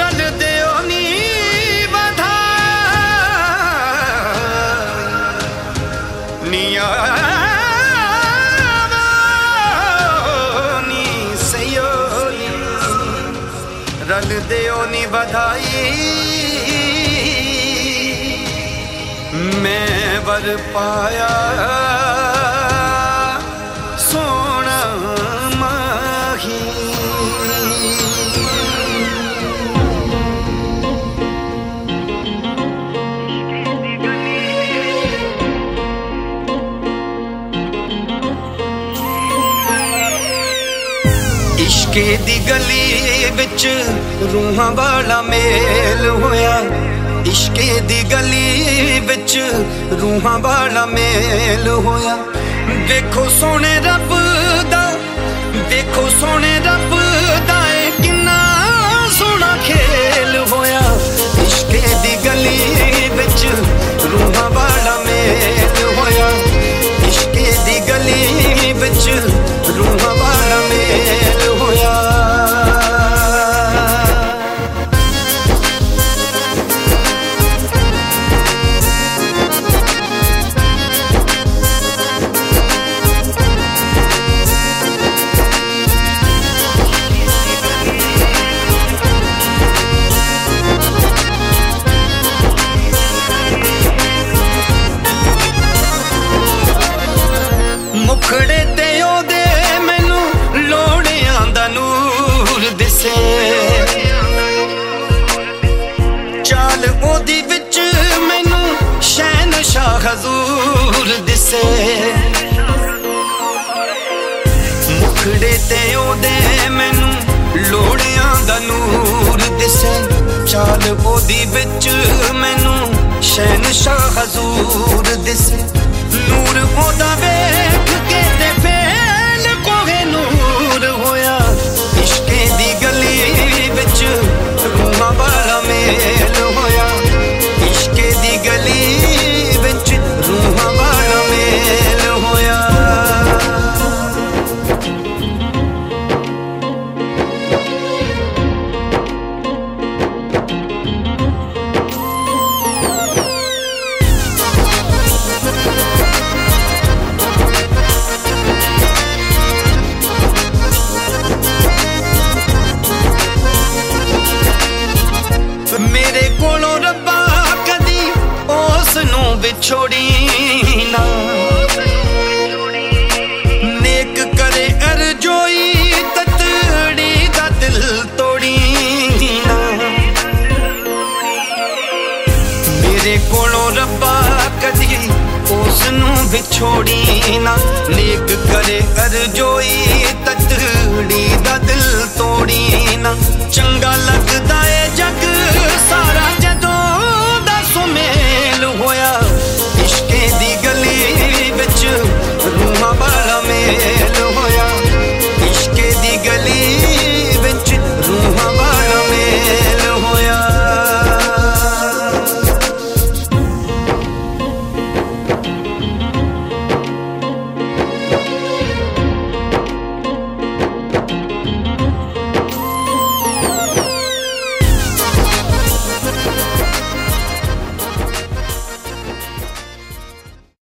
रल दियो नी बधाई निया नी सयो रल दियो नी बधाई मैं वर पाया सोना माही। इश्के दी गली विच रूहां वाला मेल होया, इश्के दी गली विच रूहां वाला मेल होया। देखो सोने रब दा, देखो सोने रब दा किन्ना सोना खेल होया। इश्के दी गली विच रूहां वाला मेल होया, इश्के दी गली विच रूहां वाला मेल होया। मुखड़े ते ओदे मैनू लोड़ियां दा नूर दिसे, चाल ओदी विच मैनू शहनशाह हजूर दिसे। मुखड़े ते ओदे मैनू लोड़ियां दा नूर दिसे, चाल ओदी विच मैनू शहनशाह हजूर दिसे। नूर ओदा वेख के ते फेल कोहे नूर होया। इश्के दी गली विच रूहां वाला मेल होया, इश्के दी गली विच रूहां वाला मेल होया। मेरे कोलों रब्बा कदी उस नू विछोड़ी ना, नेक करे अरजोई ततड़ी दा दिल तोड़ी ना। मेरे कोलों रब्बा कदी उस नू विछोड़ी ना, नेक करे अरजोई ततड़ी दा दिल तोड़ी ना। चंगा लगदा